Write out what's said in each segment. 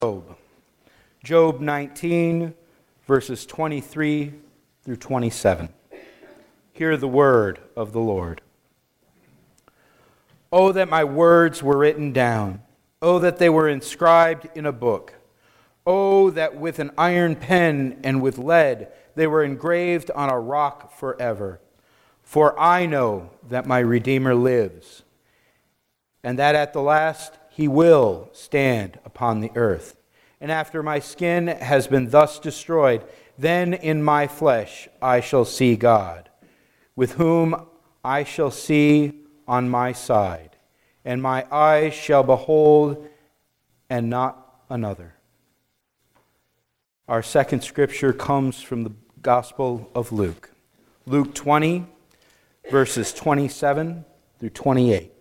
Job. Job 19, verses 23 through 27. Hear the word of the Lord. Oh, that my words were written down. Oh, that they were inscribed in a book. Oh, that with an iron pen and with lead they were engraved on a rock forever. For I know that my Redeemer lives, and that at the last he will stand upon the earth. And after my skin has been thus destroyed, then in my flesh I shall see God, with whom I shall see on my side, and my eyes shall behold, and not another. Our second scripture comes from the Gospel of Luke. Luke 20, verses 27 through 28.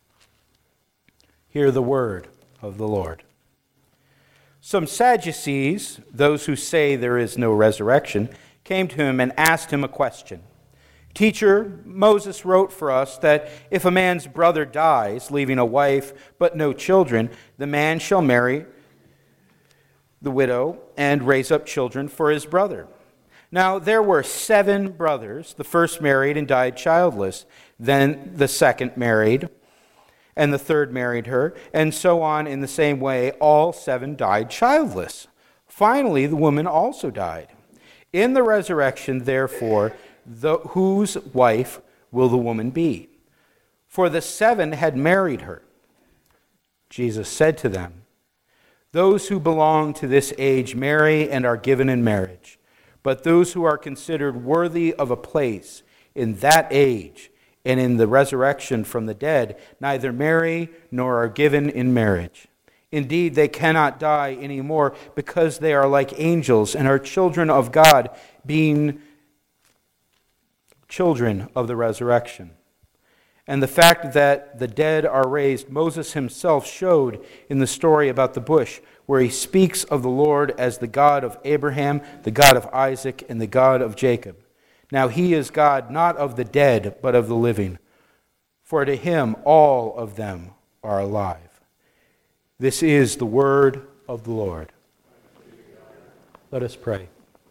Hear the word of the Lord. Some Sadducees, those who say there is no resurrection, came to him and asked him a question. Teacher, Moses wrote for us that if a man's brother dies, leaving a wife but no children, the man shall marry the widow and raise up children for his brother. Now there were 7 brothers. The first married and died childless. Then the second married, and the third married her, and so on in the same way. All 7 died childless. Finally, the woman also died. In the resurrection, therefore, whose wife will the woman be? For the 7 had married her. Jesus said to them, those who belong to this age marry and are given in marriage. But those who are considered worthy of a place in that age and in the resurrection from the dead neither marry nor are given in marriage. Indeed, they cannot die anymore because they are like angels and are children of God, being children of the resurrection. And the fact that the dead are raised, Moses himself showed in the story about the bush, where he speaks of the Lord as the God of Abraham, the God of Isaac, and the God of Jacob. Now he is God not of the dead, but of the living. For to him all of them are alive. This is the word of the Lord. Let us pray.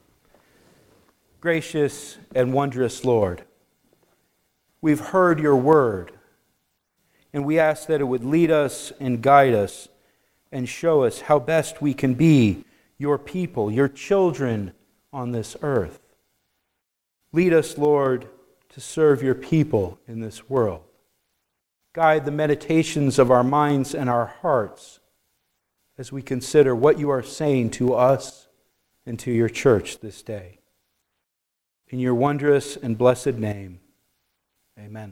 Gracious and wondrous Lord, we've heard your word, and we ask that it would lead us and guide us and show us how best we can be your people, your children on this earth. Lead us, Lord, to serve your people in this world. Guide the meditations of our minds and our hearts as we consider what you are saying to us and to your church this day. In your wondrous and blessed name, amen.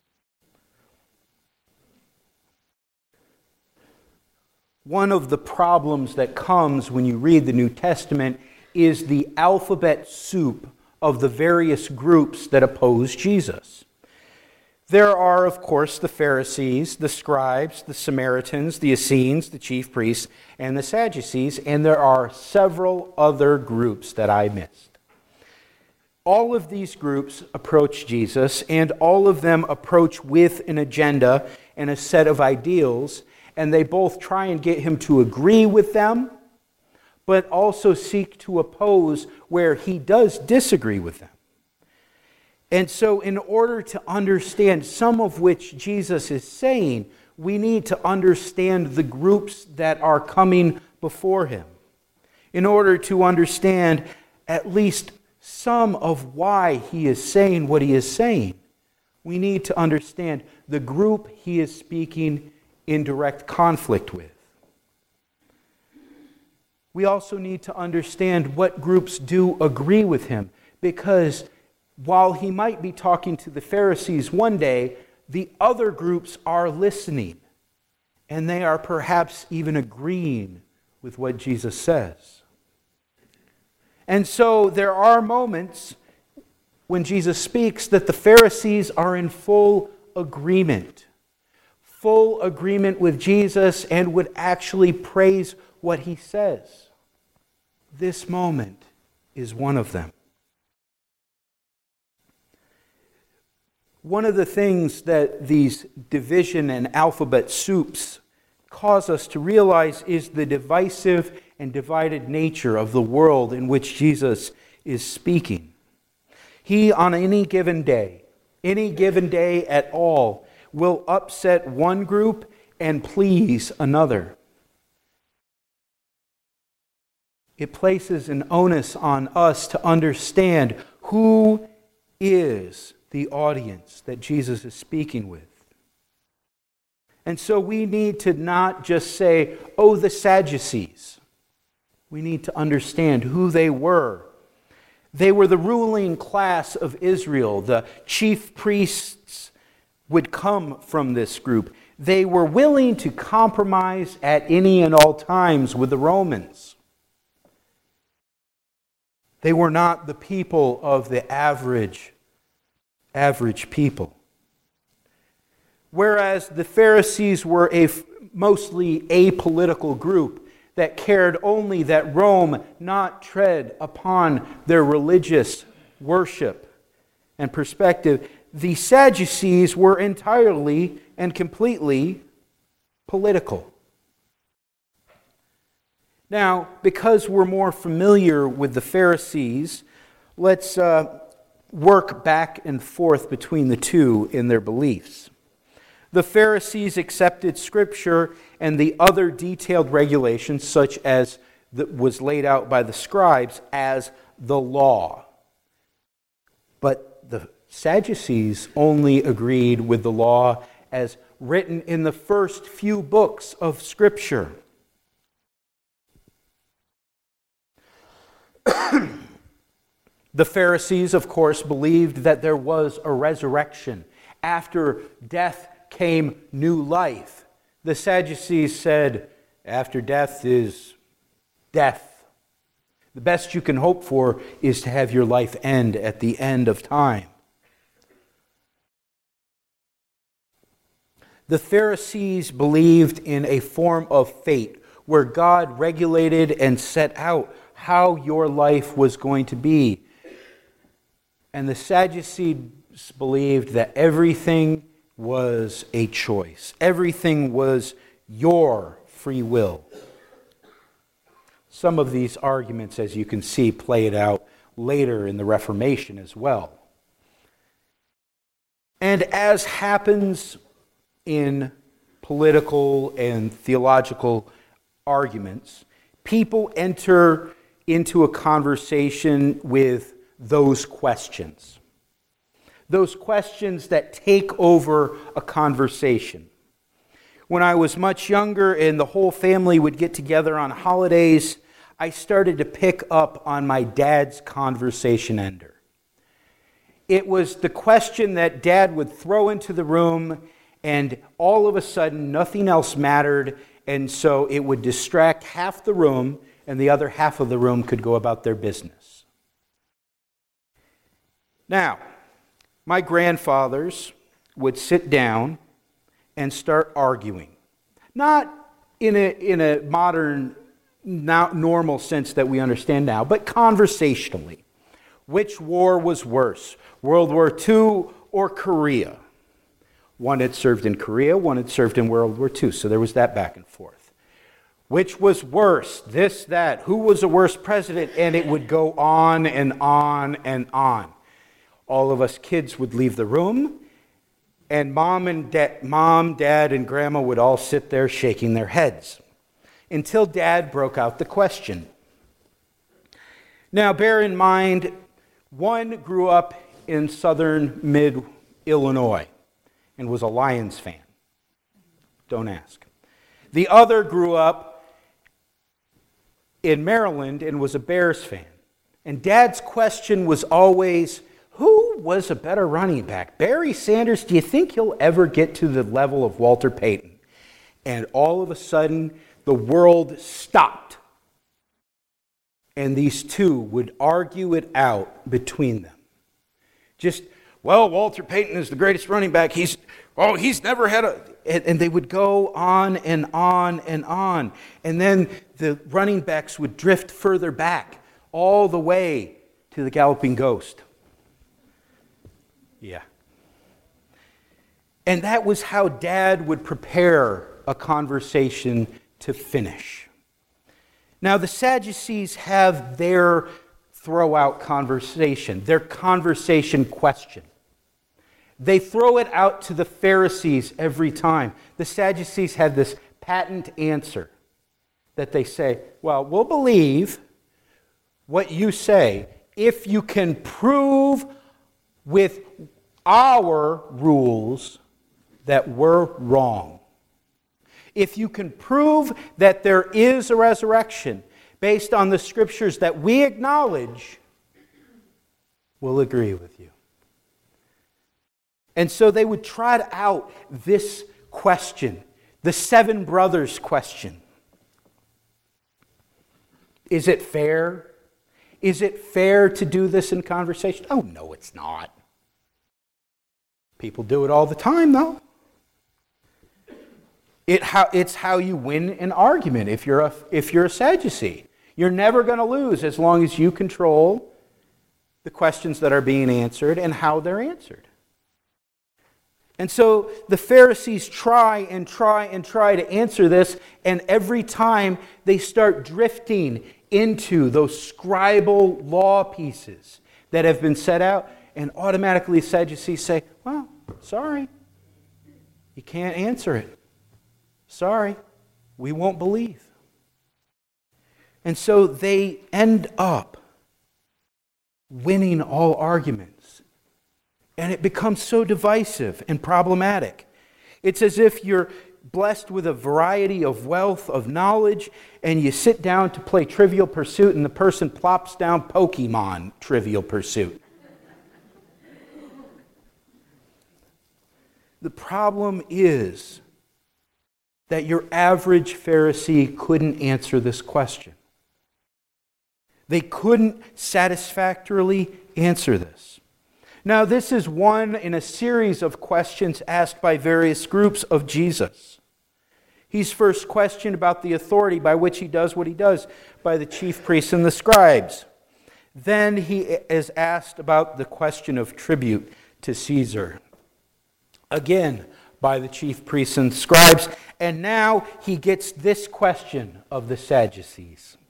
One of the problems that comes when you read the New Testament is the alphabet soup of the various groups that oppose Jesus. There are, of course, the Pharisees, the scribes, the Samaritans, the Essenes, the chief priests, and the Sadducees, and there are several other groups that I missed. All of these groups approach Jesus, and all of them approach with an agenda and a set of ideals, and they both try and get him to agree with them, but also seek to oppose where he does disagree with them. And so in order to understand some of which Jesus is saying, we need to understand the groups that are coming before him. In order to understand at least some of why he is saying what he is saying, we need to understand the group he is speaking in direct conflict with. We also need to understand what groups do agree with him, because while he might be talking to the Pharisees one day, the other groups are listening, and they are perhaps even agreeing with what Jesus says. And so there are moments when Jesus speaks that the Pharisees are in full agreement with Jesus and would actually praise what he says. This moment is one of them. One of the things that these division and alphabet soups cause us to realize is the divisive and divided nature of the world in which Jesus is speaking. He, on any given day at all, will upset one group and please another. It places an onus on us to understand who is the audience that Jesus is speaking with. And so we need to not just say, oh, the Sadducees. We need to understand who they were. They were the ruling class of Israel. The chief priests would come from this group. They were willing to compromise at any and all times with the Romans. They were not the people of the average people. Whereas the Pharisees were a mostly apolitical group that cared only that Rome not tread upon their religious worship and perspective, the Sadducees were entirely and completely political. Now, because we're more familiar with the Pharisees, let's work back and forth between the two in their beliefs. The Pharisees accepted Scripture and the other detailed regulations, such as that was laid out by the scribes, as the law. But the Sadducees only agreed with the law as written in the first few books of Scripture. The Pharisees, of course, believed that there was a resurrection. After death came new life. The Sadducees said, after death is death. The best you can hope for is to have your life end at the end of time. The Pharisees believed in a form of fate where God regulated and set out how your life was going to be. And the Sadducees believed that everything was a choice. Everything was your free will. Some of these arguments, as you can see, played out later in the Reformation as well. And as happens in political and theological arguments, people enter into a conversation with those questions. Those questions that take over a conversation. When I was much younger and the whole family would get together on holidays, I started to pick up on my dad's conversation ender. It was the question that Dad would throw into the room, and all of a sudden nothing else mattered, and so it would distract half the room, and the other half of the room could go about their business. Now, my grandfathers would sit down and start arguing. Not in a modern, normal sense that we understand now, but conversationally. Which war was worse, World War II or Korea? One had served in Korea, one had served in World War II, so there was that back and forth. Which was worse, this, that, who was the worst president? And it would go on and on and on. All of us kids would leave the room, and Mom, Dad, and Grandma would all sit there shaking their heads until Dad broke out the question. Now, bear in mind, one grew up in southern mid-Illinois and was a Lions fan. Don't ask. The other grew up in Maryland and was a Bears fan. And Dad's question was always, who was a better running back? Barry Sanders, do you think he'll ever get to the level of Walter Payton? And all of a sudden, the world stopped. And these two would argue it out between them. Just, well, Walter Payton is the greatest running back. He's never had a... And they would go on and on and on. And then the running backs would drift further back, all the way to the galloping ghost. Yeah. And that was how Dad would prepare a conversation to finish. Now, the Sadducees have their throw-out conversation, their conversation question. They throw it out to the Pharisees every time. The Sadducees have this patent answer that they say, well, we'll believe what you say if you can prove with our rules that we're wrong. If you can prove that there is a resurrection based on the scriptures that we acknowledge, we'll agree with you. And so they would trot out this question, the seven brothers question. Is it fair? Is it fair to do this in conversation? Oh, no, it's not. People do it all the time, though. It's how you win an argument if you're a Sadducee. You're never going to lose as long as you control the questions that are being answered and how they're answered. And so the Pharisees try to answer this, and every time they start drifting into those scribal law pieces that have been set out, and automatically Sadducees say, well, sorry, you can't answer it. Sorry, we won't believe. And so they end up winning all arguments. And it becomes so divisive and problematic. It's as if you're blessed with a variety of wealth, of knowledge, and you sit down to play Trivial Pursuit, and the person plops down Pokemon Trivial Pursuit. The problem is that your average Pharisee couldn't answer this question. They couldn't satisfactorily answer this. Now, this is one in a series of questions asked by various groups of Jesus. He's first questioned about the authority by which he does what he does by the chief priests and the scribes. Then he is asked about the question of tribute to Caesar. Again, by the chief priests and scribes. And now he gets this question of the Sadducees.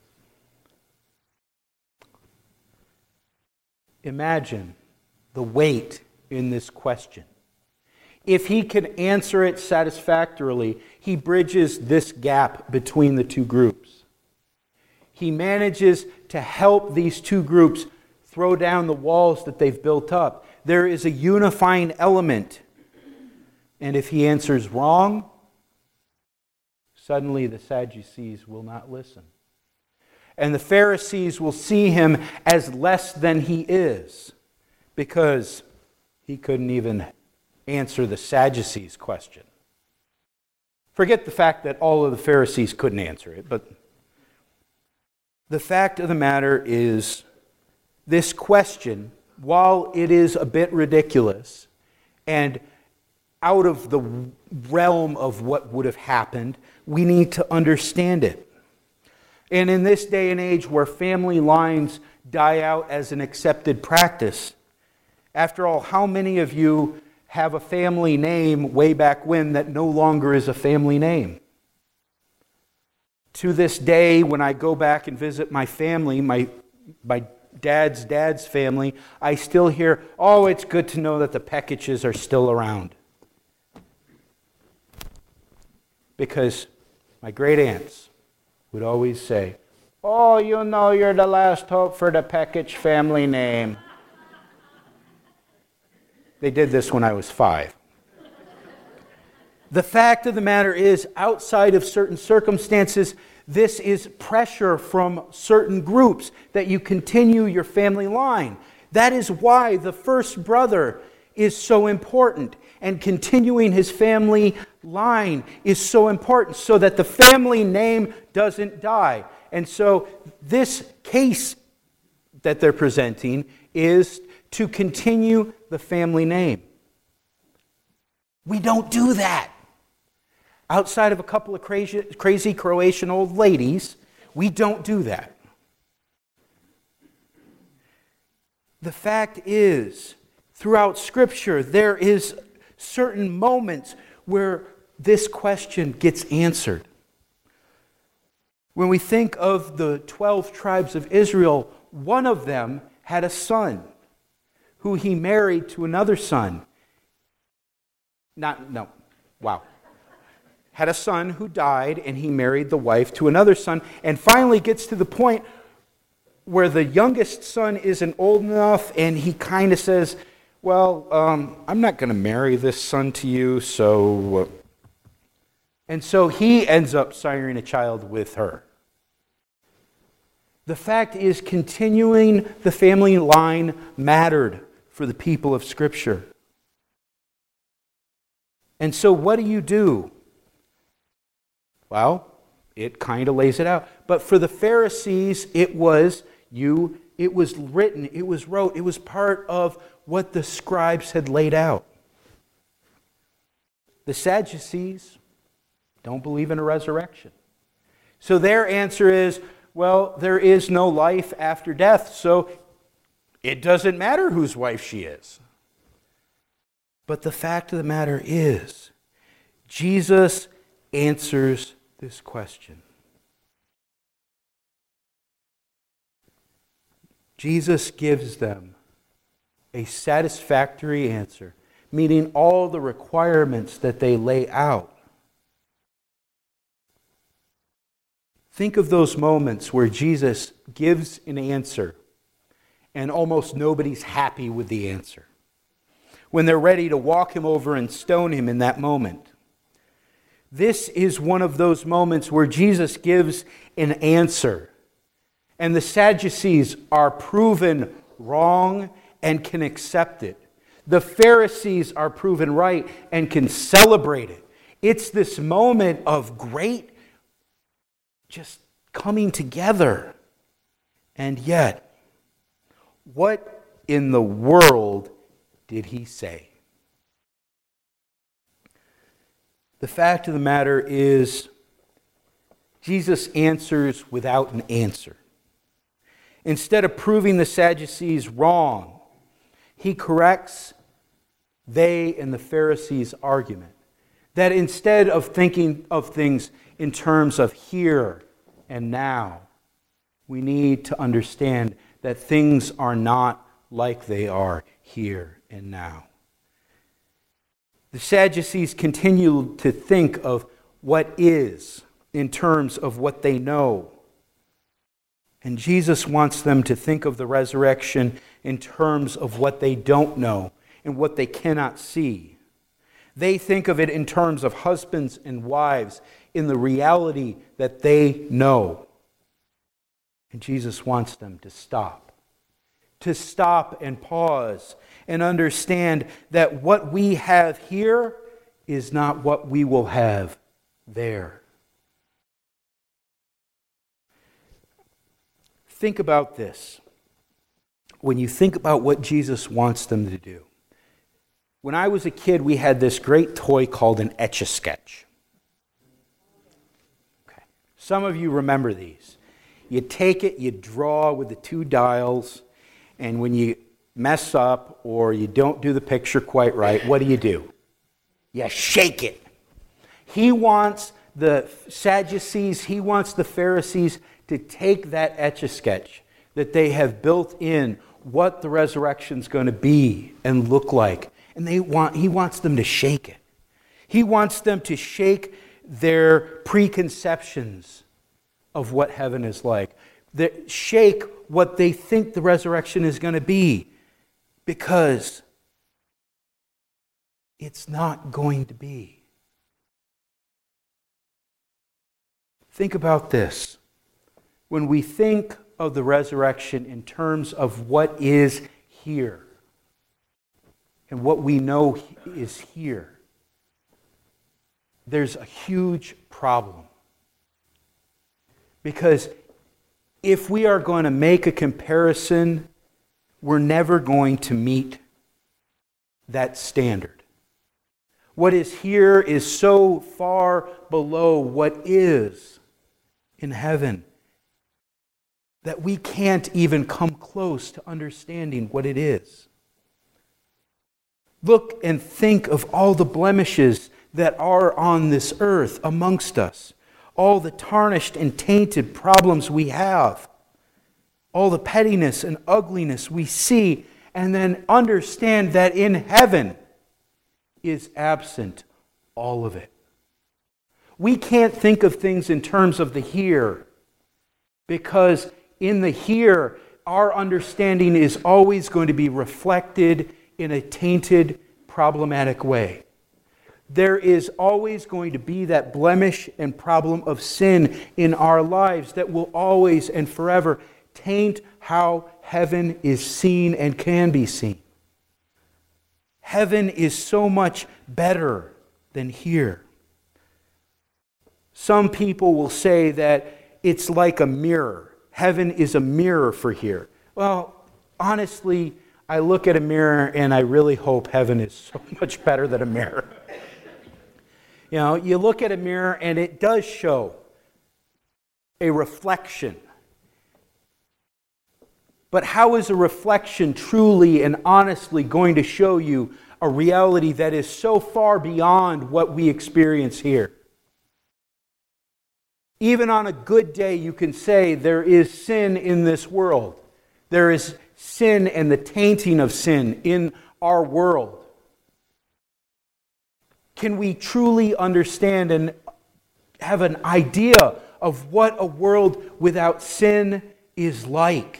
Imagine the weight in this question. If he can answer it satisfactorily, he bridges this gap between the two groups. He manages to help these two groups throw down the walls that they've built up. There is a unifying element. And if he answers wrong, suddenly the Sadducees will not listen. And the Pharisees will see him as less than he is, because he couldn't even answer the Sadducees' question. Forget the fact that all of the Pharisees couldn't answer it, but the fact of the matter is, this question, while it is a bit ridiculous and out of the realm of what would have happened, we need to understand it. And in this day and age where family lines die out as an accepted practice, after all, how many of you have a family name way back when that no longer is a family name? To this day, when I go back and visit my family, my dad's family, I still hear, oh, it's good to know that the Peckages are still around. Because my great aunts would always say, oh, you know you're the last hope for the Peckage family name. They did this when I was 5. The fact of the matter is, outside of certain circumstances, this is pressure from certain groups that you continue your family line. That is why the first brother is so important, and continuing his family line is so important, so that the family name doesn't die. And so this case that they're presenting is to continue the family name. We don't do that. Outside of a couple of crazy Croatian old ladies, we don't do that. The fact is, throughout Scripture, there is certain moments where this question gets answered. When we think of the 12 tribes of Israel, one of them had a son who he married to another son. Had a son who died, and he married the wife to another son, and finally gets to the point where the youngest son isn't old enough, and he kind of says, well, I'm not going to marry this son to you, so... And so he ends up siring a child with her. The fact is, continuing the family line mattered for the people of Scripture. And so what do? Well, it kind of lays it out. But for the Pharisees, it was written, it was wrote, it was part of what the scribes had laid out. The Sadducees don't believe in a resurrection. So their answer is, well, there is no life after death, so it doesn't matter whose wife she is. But the fact of the matter is, Jesus answers this question. Jesus gives them a satisfactory answer, meeting all the requirements that they lay out. Think of those moments where Jesus gives an answer and almost nobody's happy with the answer. When they're ready to walk him over and stone him in that moment. This is one of those moments where Jesus gives an answer, and the Sadducees are proven wrong and can accept it. The Pharisees are proven right and can celebrate it. It's this moment of great just coming together. And yet, what in the world did he say? The fact of the matter is, Jesus answers without an answer. Instead of proving the Sadducees wrong, he corrects they and the Pharisees' argument. That instead of thinking of things in terms of here and now, we need to understand that things are not like they are here and now. The Sadducees continue to think of what is in terms of what they know. And Jesus wants them to think of the resurrection in terms of what they don't know and what they cannot see. They think of it in terms of husbands and wives in the reality that they know. And Jesus wants them to stop and pause and understand that what we have here is not what we will have there. Think about this. When you think about what Jesus wants them to do. When I was a kid, we had this great toy called an Etch-a-Sketch. Okay. Some of you remember these. You take it, you draw with the two dials, and when you mess up or you don't do the picture quite right, what do? You shake it. He wants the Sadducees, he wants the Pharisees to take that Etch-a-Sketch that they have built in what the resurrection's going to be and look like. And he wants them to shake it. He wants them to shake their preconceptions of what heaven is like. Shake what they think the resurrection is going to be. Because it's not going to be. Think about this. When we think of the resurrection in terms of what is here and what we know is here, there's a huge problem. Because if we are going to make a comparison, we're never going to meet that standard. What is here is so far below what is in heaven that we can't even come close to understanding what it is. Look and think of all the blemishes that are on this earth amongst us, all the tarnished and tainted problems we have, all the pettiness and ugliness we see, and then understand that in heaven is absent all of it. We can't think of things in terms of the here, because in the here, our understanding is always going to be reflected in a tainted, problematic way. There is always going to be that blemish and problem of sin in our lives that will always and forever taint how heaven is seen and can be seen. Heaven is so much better than here. Some people will say that it's like a mirror. Heaven is a mirror for here. Well, honestly, I look at a mirror and I really hope heaven is so much better than a mirror. You know, you look at a mirror and it does show a reflection. But how is a reflection truly and honestly going to show you a reality that is so far beyond what we experience here? Even on a good day, you can say there is sin in this world. There is sin and the tainting of sin in our world. Can we truly understand and have an idea of what a world without sin is like?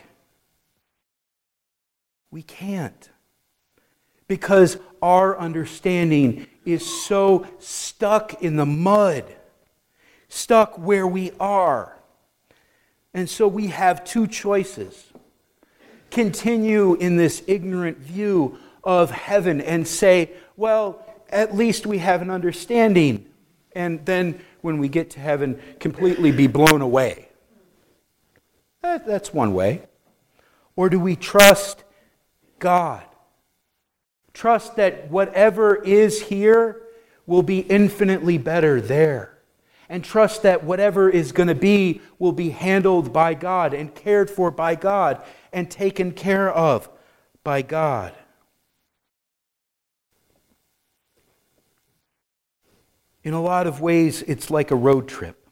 We can't. Because our understanding is so stuck in the mud, stuck where we are. And so we have two choices. Continue in this ignorant view of heaven and say, well, at least we have an understanding. And then when we get to heaven, completely be blown away. That's one way. Or do we trust God? Trust that whatever is here will be infinitely better there. And trust that whatever is going to be will be handled by God and cared for by God and taken care of by God. In a lot of ways, it's like a road trip.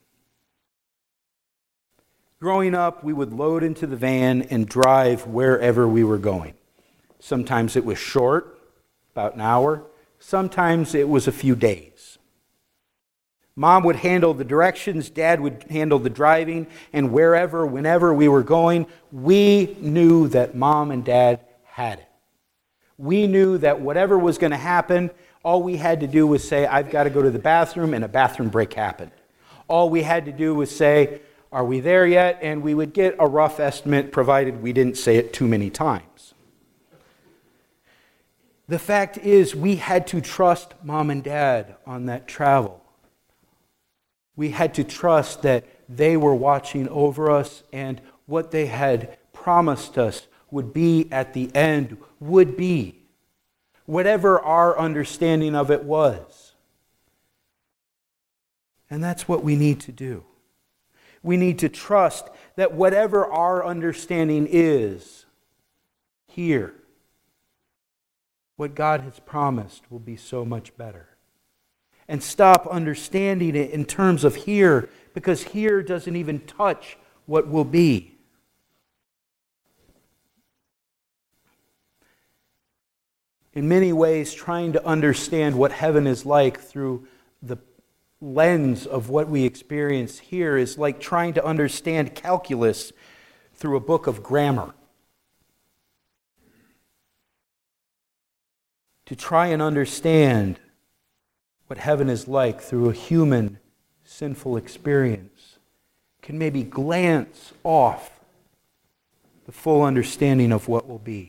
Growing up, we would load into the van and drive wherever we were going. Sometimes it was short, about an hour. Sometimes it was a few days. Mom would handle the directions, Dad would handle the driving, and wherever, whenever we were going, we knew that Mom and Dad had it. We knew that whatever was going to happen, all we had to do was say, I've got to go to the bathroom, and a bathroom break happened. All we had to do was say, are we there yet? And we would get a rough estimate, provided we didn't say it too many times. The fact is, we had to trust Mom and Dad on that travel. We had to trust that they were watching over us, and what they had promised us would be at the end, would be. Whatever our understanding of it was. And that's what we need to do. We need to trust that whatever our understanding is here, what God has promised will be so much better. And stop understanding it in terms of here, because here doesn't even touch what will be. In many ways, trying to understand what heaven is like through the lens of what we experience here is like trying to understand calculus through a book of grammar. To try and understand what heaven is like through a human, sinful experience can maybe glance off the full understanding of what will be.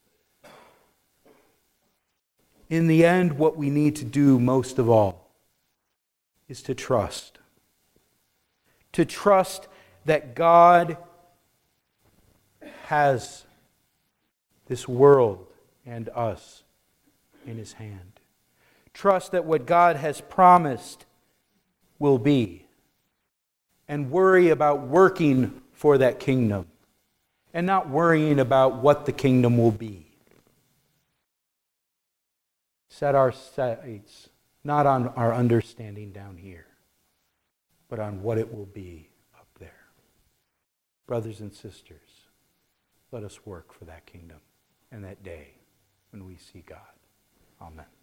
In the end, what we need to do most of all is to trust. To trust that God has this world and us in His hand. Trust that what God has promised will be. And worry about working for that kingdom. And not worrying about what the kingdom will be. Set our sights not on our understanding down here, but on what it will be up there. Brothers and sisters, let us work for that kingdom and that day when we see God. Amen.